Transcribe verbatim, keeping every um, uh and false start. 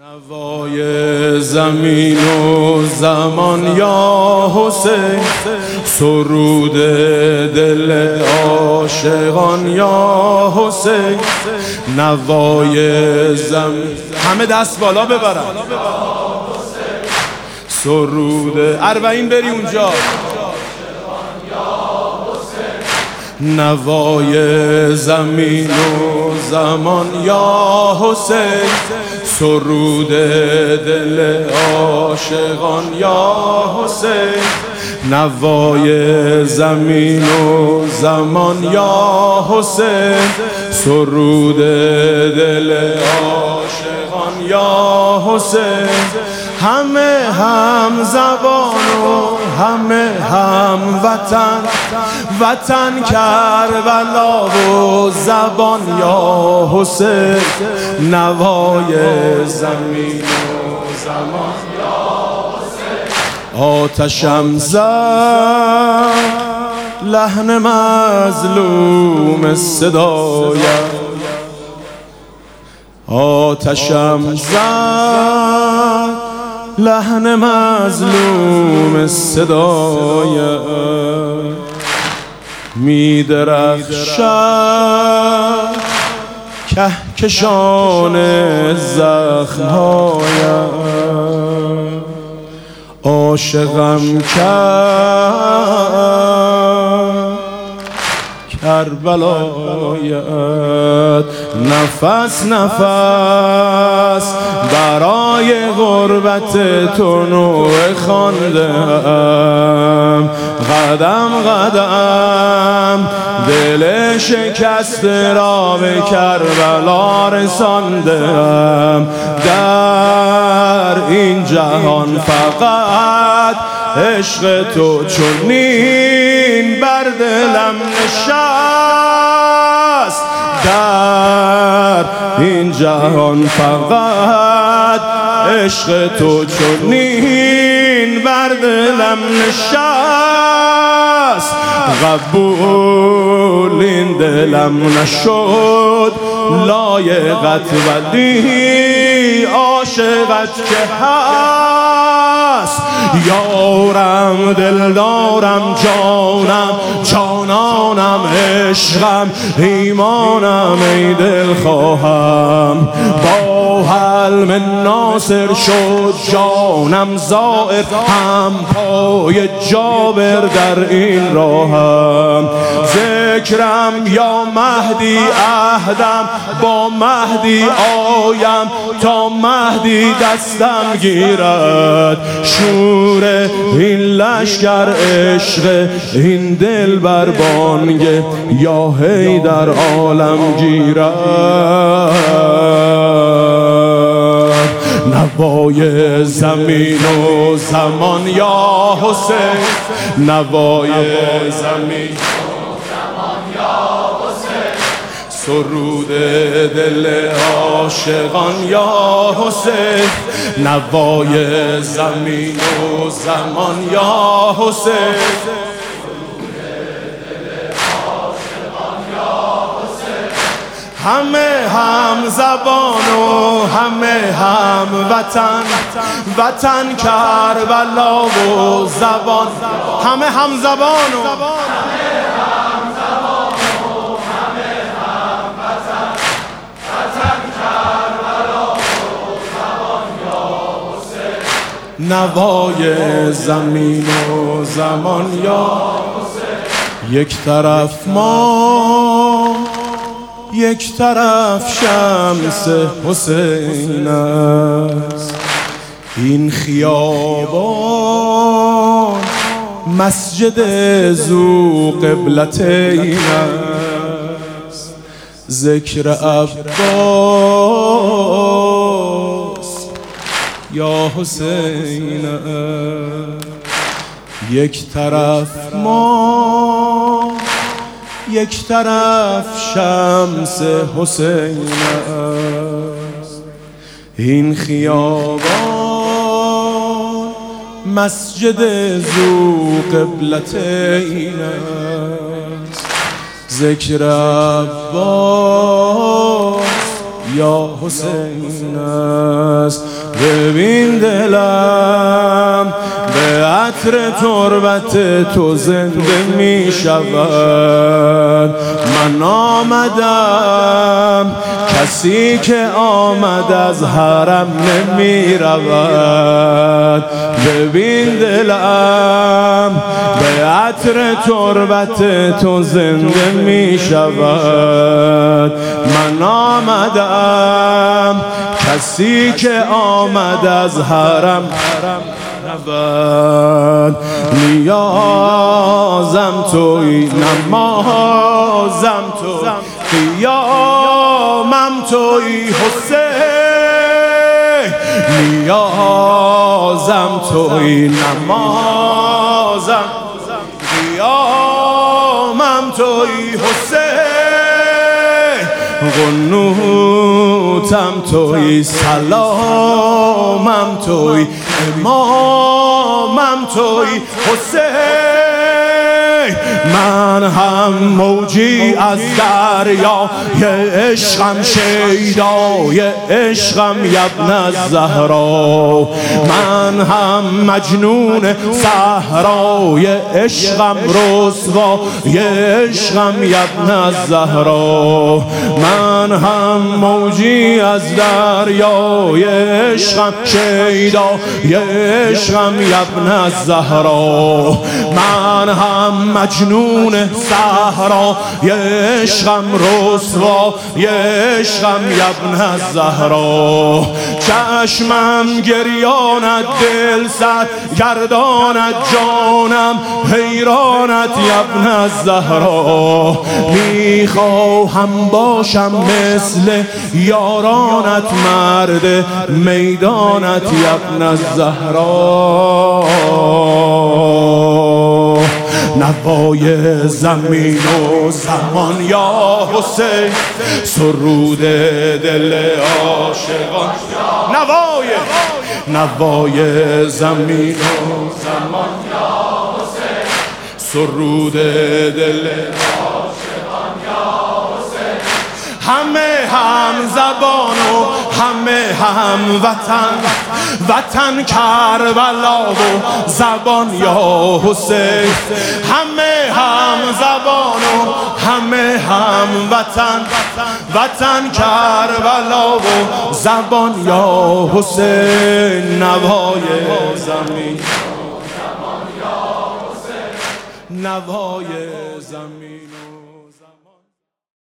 نوای زمین و زمان یا حسین، سرود دل عاشقان یا حسین. نوای زمین، همه دست بالا ببرن. سرود اربعین بری اونجا. نوای زمین و زمان یا حسین، سرود دل عاشقان یا حسین. نوای زمین و زمان یا حسین، سرود دل عاشقان یا حسین. همه هم زبان و همه هم وطن، وطن کربلا و زبان یا حسین. نوای زمین و زمان یا حسین. آتشم زد لحن مظلوم صدایم، آتشم زد لحن مظلوم صدایم. می درخشد کهکشان زخمهایم، عاشقم کرد کربلایت. نفس نفس برای غربت تو نوحه خواندم، قدم قدم دل شکسته را به کربلا رساندم. در این جهان فقط عشق تو چنین بر دلم نشست. در این جهان فقط عشق تو چنین بر دلم نشست. قبول این دلم نشد لایقت، ولی عاشقت که هست. یارم دلدارم جانم جانانم، عشقم ایمانم ای دل خواهم. با حلم ناصر شد جانم زائر، هم پای جابر در این راهم. ذکرم یا مهدی عهدم با مهدی آیم، تا مهدی دستم گیرد. شور این لشکر عشق این دل بر بانگ یا هی در عالم گیرد. نوای زمین و زمان یا حسین، نوای زمین و زمان یا حسین. سرود دل عاشقان یا حسین. نوای زمین و زمان یا حسین. همه هم زبان و همه هم وطن، وطن کربلا و زبان. همه هم زبان و همه هم زبان و همه هم وطن، وطن کربلا و زبان یا حسین. نوای زمین و زمان یا حسین. یک طرف ما یک طرف شمس حسین است، این خیابان مسجد ذو قبلتین است. ذکر عباس یا حسین است. یک طرف ما یک طرف شمس حسین است، این خیابان مسجد ذو قبلتین است. ذکر عباس یا حسین است. ببین دلم به عطر تربت تو زنده می شود. من آمدم کسی که آمد از حرم نمی رود. ببین دلم به عطر تربت تو زنده می شود. من آمدم کسی که آمد از حرم نبود. نیازم توی نمازم تو قیامم توی حسین. نیازم توی نمازم قیامم توی حسین. قنوتم توی سلامم توی امامم توی حسین. من هم موجی از دریا یه عشقم شیدای عشقم یبن الزهرا. من هم مجنون صحرای عشقم رسوا یه عشقم یبن الزهرا. من هم موجی از دریا یه عشقم شیدا یه عشقم یبن الزهرا. من هم مجنون صحرا یه عشقم رسوا یه عشقم یبن الزهرا. چشمم گریانت دل سر گردانت جانم حیرانت یبن الزهرا. میخواهم باشم مثل یارانت مرد میدانت یبن الزهرا. نوای زمین و زمان یا حسین سرود دل عاشقان. نوای نوای زمین و زمان یا حسین سرود دل عاشقان یا حسین. همه هم زبان و همه هم وطن، وطن کربلا و زبان یا حسین. همه هم زبان و همه هم وطن، وطن کربلا و زبان یا حسین. نوای زمین نوای زمین